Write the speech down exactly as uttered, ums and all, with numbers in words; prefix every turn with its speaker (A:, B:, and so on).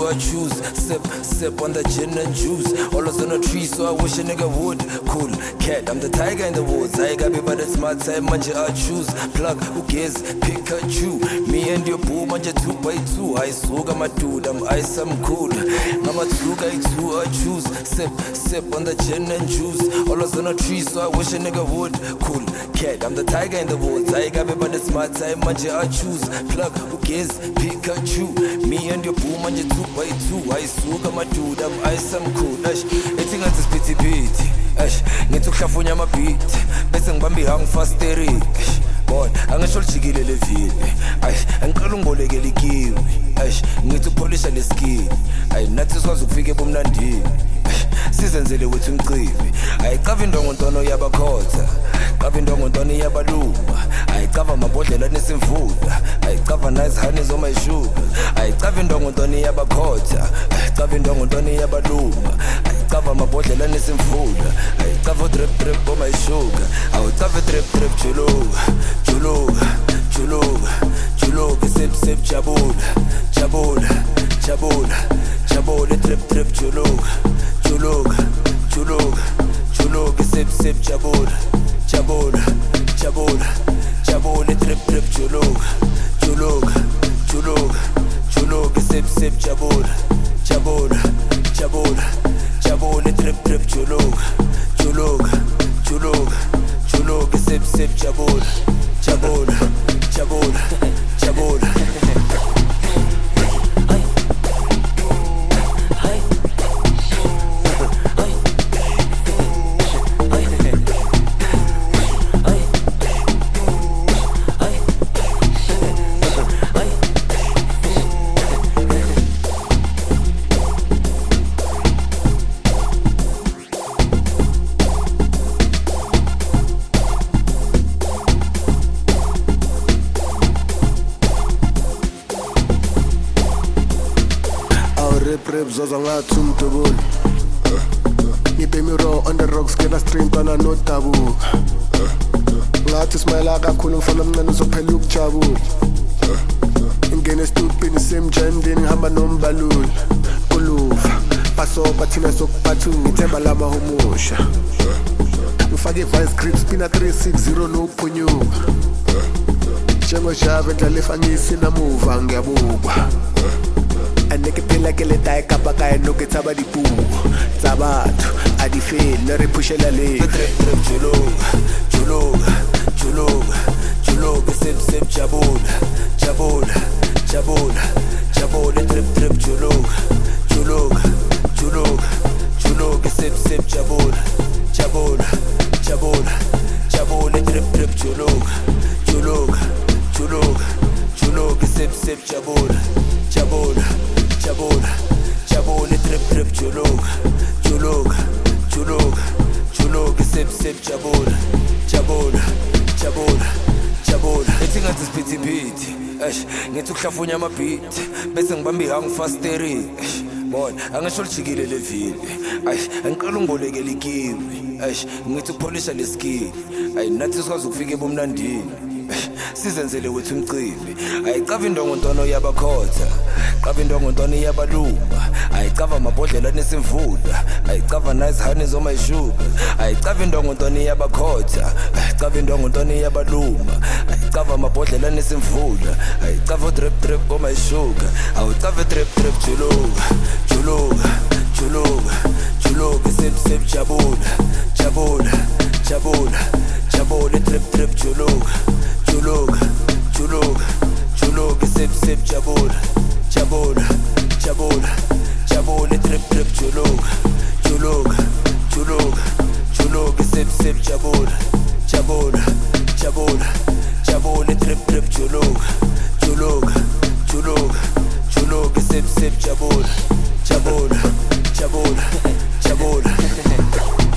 A: so I choose. Sip, sip on the gin and juice. Always on a tree, so I wish a nigga would. Cool, cat, I'm the tiger in the woods. I got me, but it's my time, manje I choose. Plug, who cares? Pikachu. Me and your boo, manje two by two. I suga my dude, I'm ice, I'm cool. Mama tuga, two, I choose. Sip, sip on the gin and juice. Always on a tree, so I wish a nigga would. Cool, cat, I'm the tiger in the woods. I got me, but it's my time, manje I choose. Plug, who cares? Pikachu. Me and your boo, manje two by two. I suga my dude, I'm ice, I'm cool. Ash, eating at this pity pity. Ash, ngithi ukuhlafunya ama beat. Bese ngibamba ihang fast steering. Boy, angisho lijikile levile. Ay, angiqala ungibolekela ikiwi. Ash, ngithi ukupolisha leskin. Ay, nathi sikwazi ukufika ebumnandini. Sizenzele wethu umcibi. Ayicava indongo ntono yabakhotha. Cava indongo ntono yabaluma. Ayicava amabhodlela nesimvula. Ayicava nice honey zoma ishuga. Ayicava indongo ntono yabakhotha. Ayicava indongo ntono yabaluma. Ayicava amabhodlela nesimvula. Ayicava drip drip zoma ishuga. Awucava drip drip juluka. Juluka, juluka, juluka. Sip sip jabula. Jabula, jabula, jabula. Drip drip juluka. Juluka, juluka, juluka. Sip sip jabula. Jabula, jabula, jabula. Drip drip juluka. Juluka, juluka, juluka. Sip sip jabula. Jabula, jabula, jabula. Drip drip juluka. Juluka, juluka, juluka. Sip sip jabula. Jabula, jabula, jabula.
B: Zoza ngathi umdubuli Ngibe mi raw on the rocks Kena stream tana no tabu Ngathi smile kakhulu ngifuna mncane uzophela ukujabula Ingene stupini semjendini ngihamba nombaluli Kuluva Basoba thina sokuphathu ngithemba lama humusha Ngifake vice grips pina three sixty nophunyuka Jengo java ndlala efangisi namuva ngiyabukwa Aneke phela ke le tae kapa ka eno ke tsaba dipuo tsa batho a di fele re pushela le
A: Drip drip juluka, juluka, juluka, juluka. Sip sip jabula, jabula, jabula, jabula. Drip drip juluka, juluka, juluka, juluka. Sip sip jabula, jabula, jabula, jabula. Drip drip juluka, juluka, juluka, juluka. Sip sip jabula, jabula, jabula, jabula. Drip drip juluka, juluka, juluka, juluka. Sip sip jabula, jabula, jabula, jabula. Ethi ngathi sipithi pithi. Ash, ngithi ukuhlafunya ama beat. Bese ngibamba ihang fast steering. Boy, angisho lijikile levile. Ay, angiqala ungibolekela ikiwi. Ash, ngithi ukupolisha leskin. Ay, nathi sikwazi ukufika ebumnandini. Sizenzele wethu umcibi. Ayicava indongo ntono yabakhotha. Cava indongo ntono yabaluma. Ayicava amabhodlela nesimvula. Ayicava nice honey zoma ishuga. Ayicava indongo ntono yabakhotha. Ayicava indongo ntono yabaluma. Ayicava amabhodlela nesimvula. Ayicava drip drip zoma ishuga. Awucava drip drip juluka. Juluka, juluka, juluka. Sip sip jabula. Jabula, jabula, jabula. Drip drip juluka. Juluka, juluka, juluka. Sip sip jabula. Jabula, jabula, jabula. Drip drip juluka. Juluka, juluka, juluka. Sip sip jabula. Jabula, jabula, jabula. Drip drip juluka. Juluka, juluka, juluka. Sip sip jabula. Jabula, jabula, jabula.